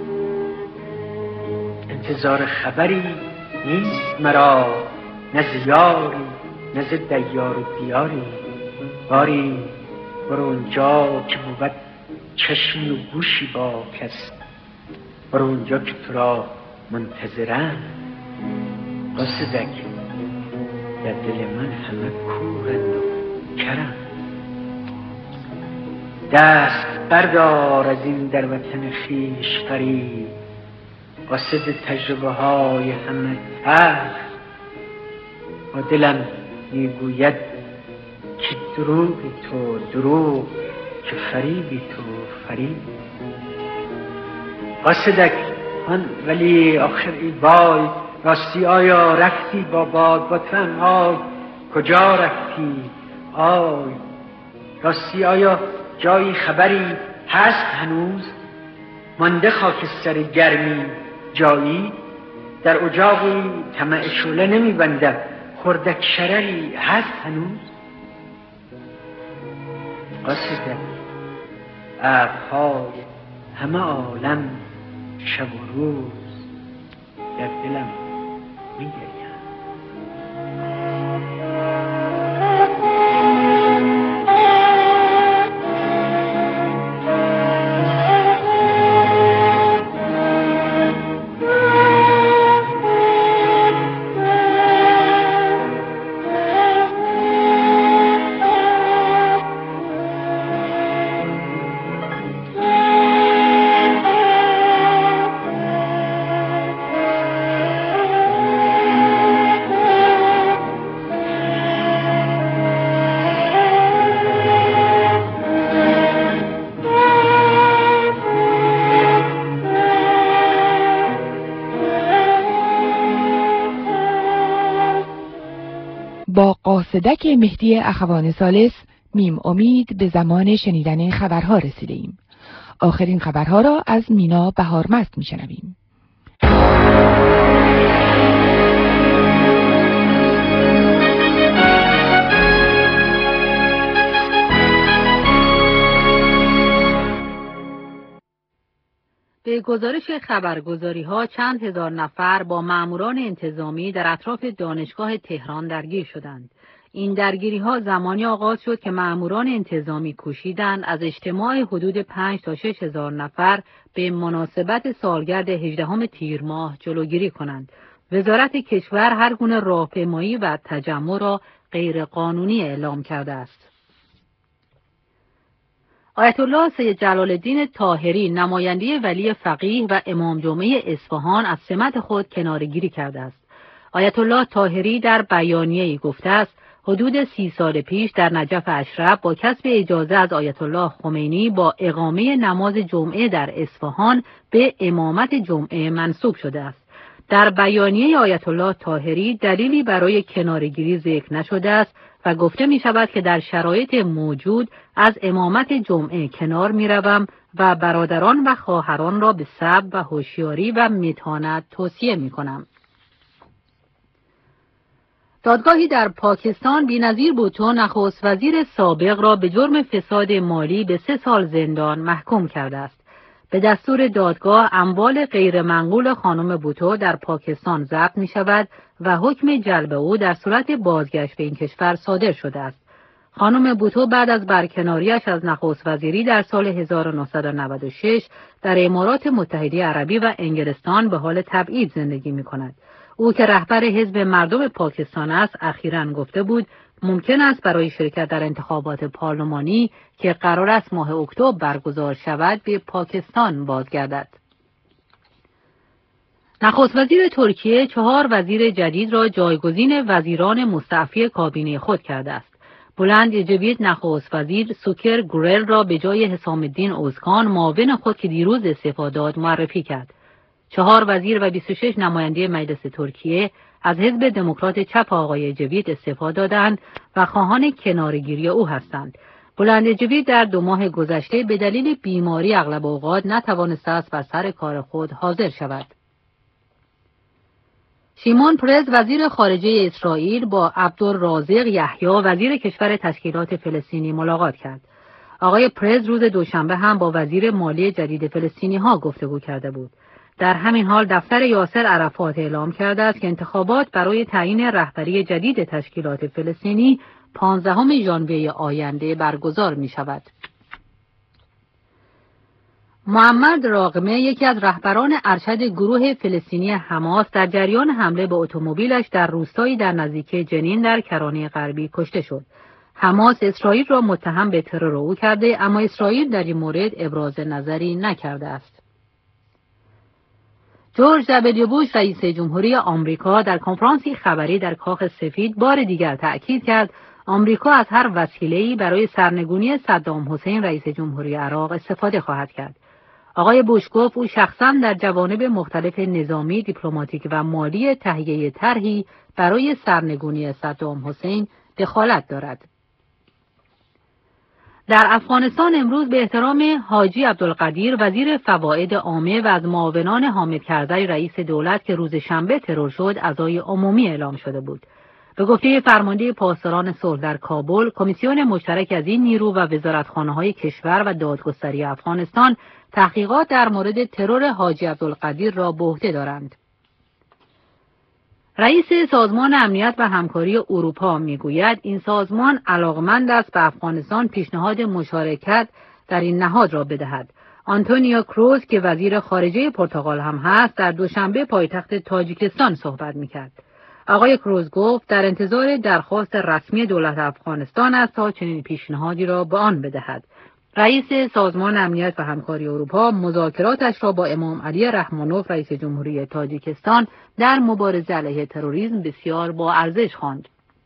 انتظار خبری نیست مرا، نه ز یاری نه ز دیار و دیاری. باری برو اونجا که بود چشمی و گوشی با کس، برو اونجا که تو را منتظرم. قاصدک در دل من همه کورند و کرم. دست بردار از این در وطن خویش غریب، قاصد تجربه های همه تلخ. با دلم میگوید که دروغی تو دروغ، که فریبی تو فریب. قاصدک من ولی آخر ای وای، راستی آیا رفتی با باد با تنهای؟ کجا رفتی آی؟ راستی آیا جایی خبری هست هنوز؟ مانده خاکستر گرمی جایی؟ در اجاقی طمع شعله نمیبندم، خردک شرری هست هنوز؟ قاصدک ابرهای همه عالم شب و روز در دلم میگریم. با قاصدک مهدی اخوان ثالث میم امید به زمان شنیدن خبرها رسیده ایم. آخرین خبرها را از مینا بهارمست میشنویم. به گزارش خبرگزاری‌ها چند هزار نفر با ماموران انتظامی در اطراف دانشگاه تهران درگیر شدند. این درگیری‌ها زمانی آغاز شد که ماموران انتظامی کوشیدند از اجتماع حدود 5 تا 6 هزار نفر به مناسبت سالگرد 18 تیر ماه جلوگیری کنند. وزارت کشور هر گونه راهپیمایی و تجمع را غیرقانونی اعلام کرده است. آیت الله سید جلال الدین طاهری نماینده ولی فقیه و امام جمعه اصفهان از سمت خود کناره‌گیری کرده است. آیت الله طاهری در بیانیه‌ای گفته است حدود 30 سال پیش در نجف اشرف با کسب اجازه از آیت الله خمینی با اقامه نماز جمعه در اصفهان به امامت جمعه منصوب شده است. در بیانیه آیت الله طاهری دلیلی برای کناره‌گیری ذکر نشده است و گفته می شود که در شرایط موجود از امامت جمعه کنار می روم و برادران و خواهران را به صبر و هوشیاری و متانت توصیه می کنم. دادگاهی در پاکستان بی‌نظیر بوتو نخست وزیر سابق را به جرم فساد مالی به 3 سال زندان محکوم کرده است. به دستور دادگاه اموال غیرمنقول خانم بوتو در پاکستان ضبط می شود و حکم جلب او در صورت بازگشت به این کشور صادر شده است. خانم بوتو بعد از برکناریش از نخست وزیری در سال 1996 در امارات متحده عربی و انگلستان به حال تبعید زندگی می کند. او که رهبر حزب مردم پاکستان است اخیراً گفته بود ممکن است برای شرکت در انتخابات پارلمانی که قرار است ماه اکتبر برگزار شود به پاکستان بازگردد. نخست وزیر ترکیه 4 وزیر جدید را جایگزین وزیران مستعفی کابینه خود کرده است. بلند اجبیت نخست وزیر سوکر گورل را به جای حسام الدین اوزکان معاون خود که دیروز استعفا داد معرفی کرد. 4 وزیر و 26 نماینده مجلس ترکیه از حزب دموکرات چپ آقای اجبیت استعفا دادند و خواهان کناره‌گیری او هستند. بلند اجبیت در 2 ماه گذشته به دلیل بیماری اغلب اوقات نتوانسته است بر سر کار خود حاضر شود. شیمون پرز وزیر خارجه اسرائیل با عبدالرازق یحیی وزیر کشور تشکیلات فلسطینی ملاقات کرد. آقای پرز روز دوشنبه هم با وزیر مالی جدید فلسطینی‌ها گفتگو کرده بود. در همین حال دفتر یاسر عرفات اعلام کرده است که انتخابات برای تعیین رهبری جدید تشکیلات فلسطینی 15 ژانویه آینده برگزار می شود. محمد راغمه یکی از رهبران ارشد گروه فلسطینی حماس در جریان حمله به اتومبیلش در روستایی در نزدیکی جنین در کرانه غربی کشته شد. حماس اسرائیل را متهم به ترور او کرده، اما اسرائیل در این مورد ابراز نظری نکرده است. جورج دبلیو بوش رئیس جمهوری آمریکا در کنفرانسی خبری در کاخ سفید بار دیگر تأکید کرد آمریکا از هر وسیله‌ای برای سرنگونی صدام حسین رئیس جمهوری عراق استفاده خواهد کرد. آقای بوش گفت او شخصا در جوانب مختلف نظامی، دیپلماتیک و مالی تهیه طرحی برای سرنگونی صدام حسین دخالت دارد. در افغانستان امروز به احترام حاجی عبدالقدیر وزیر فواید عامه و از معاونان حامد کرزی رئیس دولت که روز شنبه ترور شد عزای عمومی اعلام شده بود. به گفته فرمانده پاسداران صلح در کابل، کمیسیون مشترک از این نیرو و وزارتخانه‌های کشور و دادگستری افغانستان تحقیقات در مورد ترور حاجی عبدالقدیر را به عهده دارند. رئیس سازمان امنیت و همکاری اروپا میگوید این سازمان علاقمند است به افغانستان پیشنهاد مشارکت در این نهاد را بدهد. آنتونیو کروز که وزیر خارجه پرتغال هم هست در دوشنبه پایتخت تاجیکستان صحبت میکرد. آقای کروز گفت در انتظار درخواست رسمی دولت افغانستان است تا چنین پیشنهادی را به آن بدهد. رئیس سازمان امنیت و همکاری اروپا مذاکراتش را با امام علی رحمانوف رئیس جمهوری تاجیکستان در مبارزه علیه تروریسم بسیار با ارزش خواند.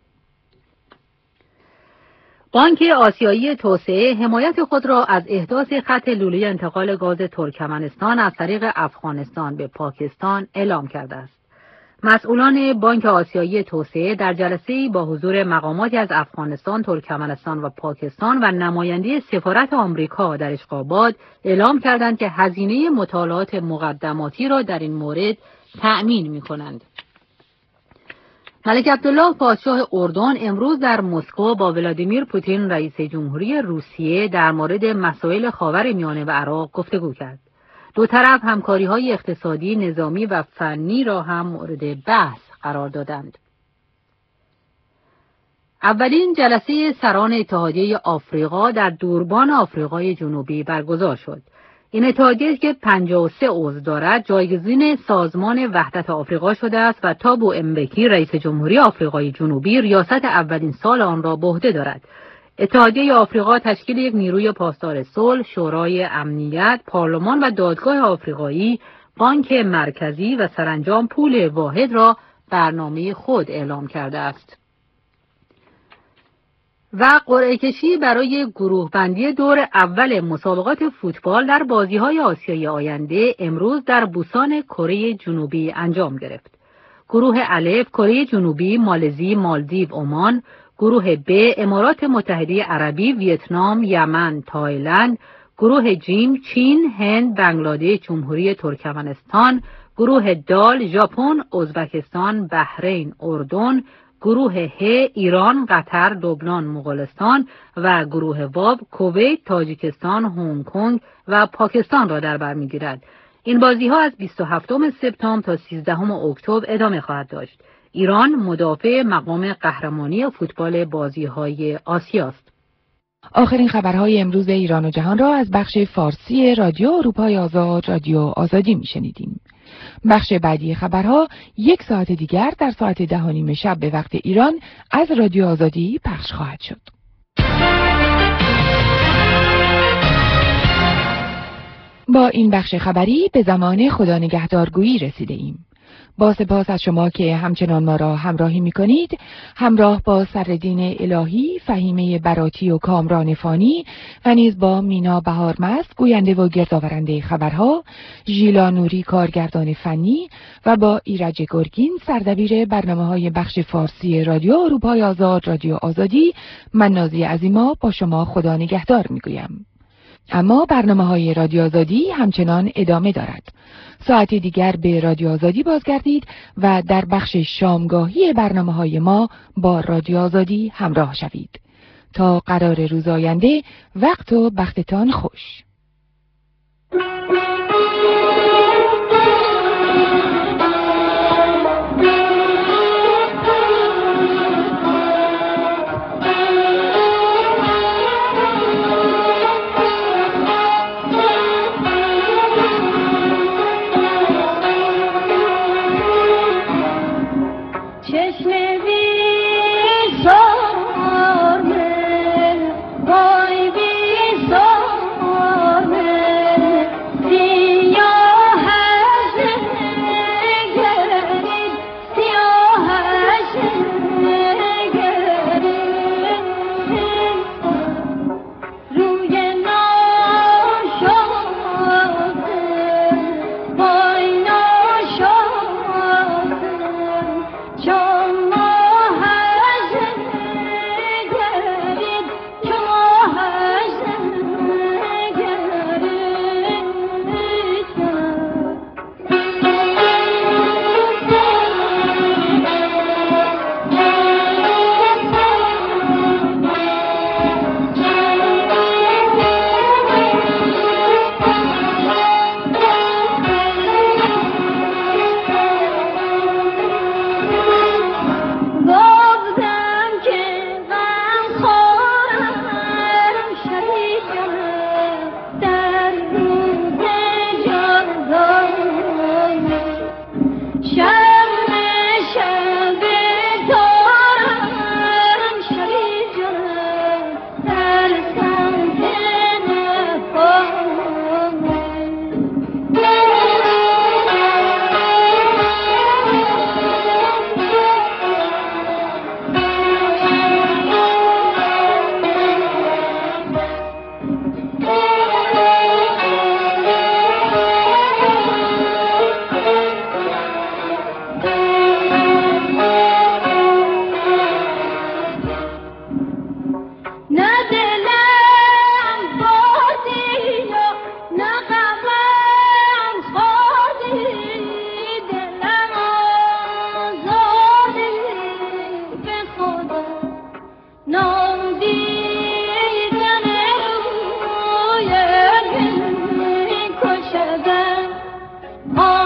بانک آسیایی توسعه حمایت خود را از احداث خط لوله انتقال گاز ترکمنستان از طریق افغانستان به پاکستان اعلام کرده است. مسئولان بانک آسیایی توسعه در جلسه‌ای با حضور مقاماتی از افغانستان، ترکمنستان و پاکستان و نماینده سفارت آمریکا در اشقاباد اعلام کردند که هزینه مطالعات مقدماتی را در این مورد تأمین می‌کنند. ملک عبدالله پادشاه اردن امروز در مسکو با ولادیمیر پوتین رئیس جمهوری روسیه در مورد مسائل خاورمیانه و عراق گفتگو کرد. دو طرف همکاری‌های اقتصادی، نظامی و فنی را هم مورد بحث قرار دادند. اولین جلسه سران اتحادیه آفریقا در دوربان آفریقای جنوبی برگزار شد. این اتحادیه که 53 عضو دارد جایگزین سازمان وحدت آفریقا شده است و تابو امبکی رئیس جمهوری آفریقای جنوبی ریاست اولین سال آن را به عهده دارد. اتحادیه آفریقا تشکیل یک نیروی پاسدار صلح، شورای امنیت، پارلمان و دادگاه آفریقایی، بانک مرکزی و سرانجام پول واحد را برنامه خود اعلام کرده است. و قرعه کشی برای گروه بندی دور اول مسابقات فوتبال در بازی‌های آسیای آینده امروز در بوسان کره جنوبی انجام گرفت. گروه الف کره جنوبی، مالزی، مالدیو، عمان، گروه ب امارات متحده عربی، ویتنام، یمن، تایلند، گروه جیم چین، هند، بنگلادش، جمهوری ترکمنستان، گروه دال ژاپن، ازبکستان، بحرین، اردن، گروه ه ایران، قطر، لبنان، مغولستان و گروه واو کویت، تاجیکستان، هنگ کنگ و پاکستان را در بر می‌گیرد. این بازی‌ها از 27 سپتامبر تا 13 اکتبر ادامه خواهد داشت. ایران مدافع مقام قهرمانی فوتبال بازی‌های آسیا است. آخرین خبرهای امروز ایران و جهان را از بخش فارسی رادیو اروپای آزاد، رادیو آزادی میشنیدیم. بخش بعدی خبرها 1 ساعت دیگر در ساعت 10:30 شب به وقت ایران از رادیو آزادی پخش خواهد شد. با این بخش خبری به زمان خدا نگهدارگویی رسیده ایم. با سپاس از شما که همچنان ما را همراهی می کنید، همراه با سرالدین الهی، فهیمه براتی و کامران فانی و نیز با مینا بهارمست گوینده و گردآورنده خبرها، ژیلا نوری کارگردان فنی و با ایرج گرگین سردبیر برنامه‌های بخش فارسی رادیو اروپای آزاد، رادیو آزادی، من نازیه عظیما با شما خدا نگهدار می گویم. اما برنامه‌های رادیو آزادی همچنان ادامه دارد. ساعتی دیگر به رادیو آزادی بازگردید و در بخش شامگاهی برنامه‌های ما با رادیو آزادی همراه شوید. تا قرار روز آینده، وقت و بختتان خوش. Oh